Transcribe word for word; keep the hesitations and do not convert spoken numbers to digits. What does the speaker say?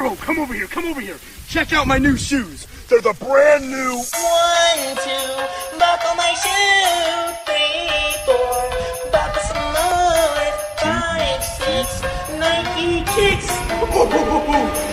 Bro, come over here, come over here. Check out my new shoes. They're the brand new... One, two, buckle my shoe. Three, four, buckle some more. Five, six, Nike kicks. Whoa, whoa, whoa, whoa.